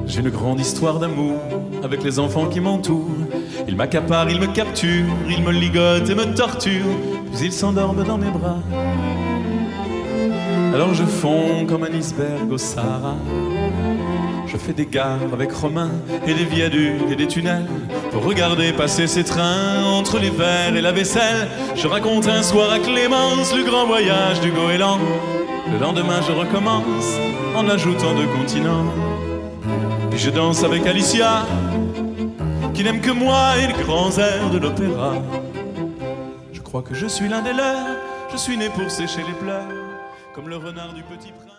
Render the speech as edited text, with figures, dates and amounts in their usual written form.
J'ai une grande histoire d'amour avec les enfants qui m'entourent. Ils m'accaparent, ils me capturent, ils me ligotent et me torturent, puis ils s'endorment dans mes bras. Alors je fonds comme un iceberg au Sahara. Je fais des gares avec Romain et des viaducs et des tunnels pour regarder passer ces trains entre les verres et la vaisselle. Je raconte un soir à Clémence le grand voyage du goéland. Le lendemain je recommence en ajoutant 2 continents. Puis je danse avec Alicia qui n'aime que moi et les grands airs de l'opéra. Je crois que je suis l'un des leurs. Je suis né pour sécher les pleurs comme le renard du Petit Prince.